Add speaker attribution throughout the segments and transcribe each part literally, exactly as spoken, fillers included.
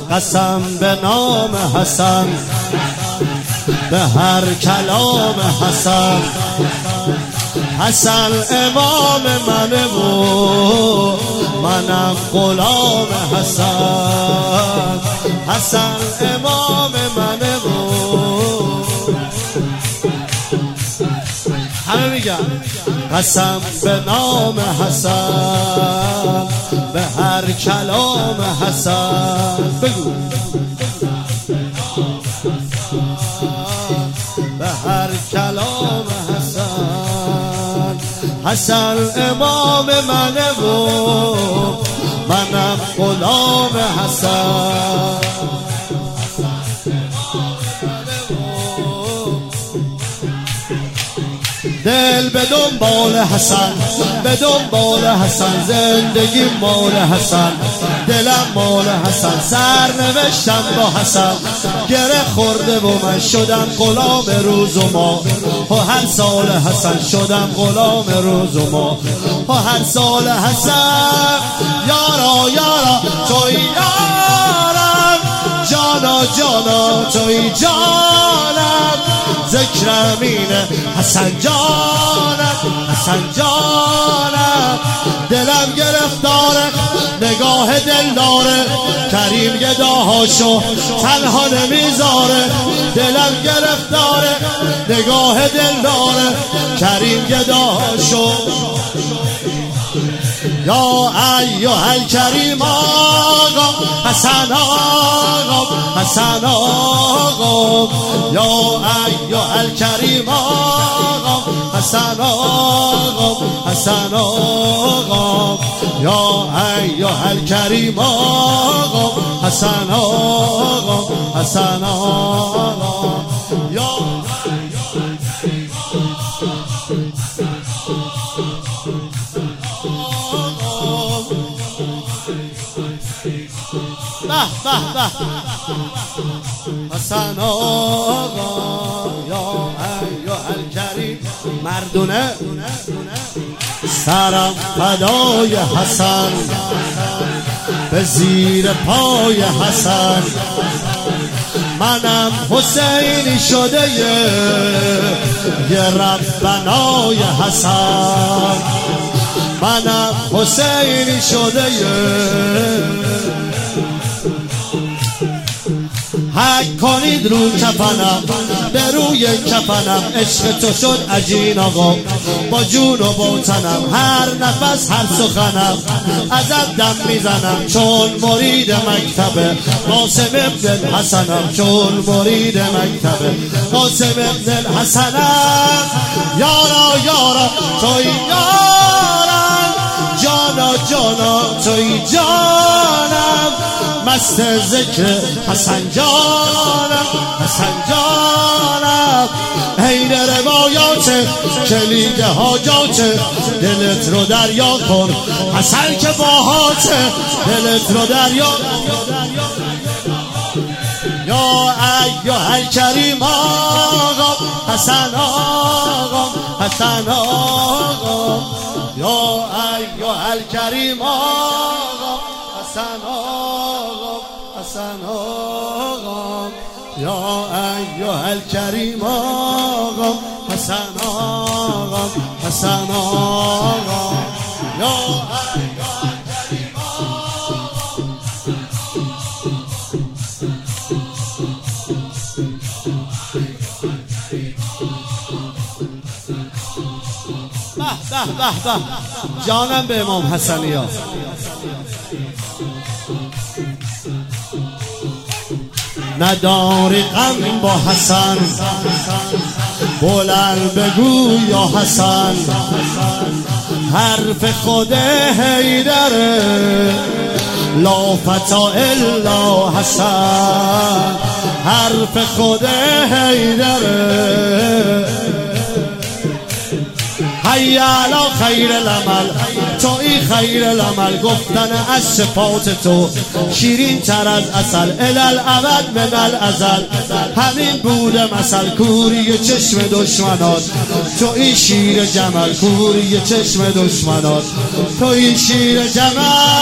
Speaker 1: قسم به نام حسن، به هر کلام حسن. حسن امام منه و منم غلام حسن. حسن امام منه و همه میگن قسم به نام حسن، به هر کلام حسن. بگو به هر کلام حسن. حسن امام منه و منم غلام حسن. دل به دنبال حسن، به دنبال حسن، زندگی مال حسن، دلم مال حسن، سرنوشتم با حسن گره خورده و من شدم غلام روز و ماه. و هر سال حسن شدم غلام روز و ماه. و هر سال حسن یارا یارا توی یارم، جانا جانا توی جانم، ذکرم اینه حسن جانم، حسن جانم. دلم گرفتاره نگاه دل داره، کریم گداهاشو تنها نمیذاره. دلم گرفتاره نگاه دل داره، کریم گداهاشو. یا ایها الکریم آقا حسن آقا، حسن آقا. یا ایها الکریم آقا حسن آقا، حسن آقا. یا ایها الکریم آقا حسن آقا، حسن آقا. یا به به به حسن آقا. یا ایها الکریم مردونه سرم فدای حسن، به زیر پای حسن. منم حسینی شده یه ربنای حسن. منم حسینی شده یه حک کنید رو کفنم، به روی کفنم عشق تو شد عجین آقا. با جون و با تنم هر نفس هر سخنم ازت دم میزنم، چون مرید مکتب قاسم ابن حسنم، چون مرید مکتب قاسم ابن حسنم. یارا یارا توی یارم، جانا جانا توی جانم، مست ذکر حسن جانم، حسن جانم. عین روایات کلید حاجات، دلت رو دریا کن حسن که باهات، دلت رو دریا. یا ایها الکریم آقا حسن آقا، حسن آقا. یا ایها الکریم آقا حسن آقا، حسن آقا. یا ایها الکریم آقا حسن آقا، حسن آقا. یا ایها الکریم به به به جانم به امام حسنی ها. نداری غم با حسن، بلند بگو یا حسن. حرف خود حیدره لا فتا الا حسن، حرف خود حیدره. حی علی خیر العمل، توی خیر العمل. گفتن از صفات تو شیرین تر از عسل، الالعبد من الازل. همین بوده مثل کوری چشم دشمنات، توی شیر جمل کوری چشم دشمنات، توی شیر جمل.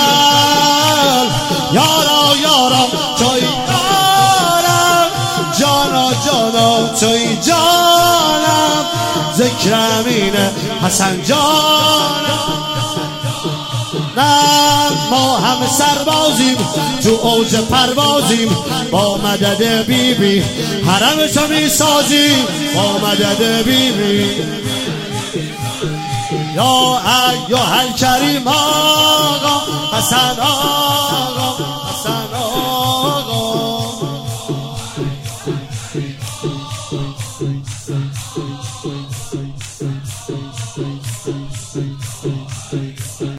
Speaker 1: یارا یارا توی یارم، جانا جانا توی جانم. ذکر امینه حسن جانم. نه ما همه سربازیم تو اوج پروازیم، با مدد بی بی حرمشو می سازیم، با مدد بی بی. یا ایها الکریم آقا حسن آقا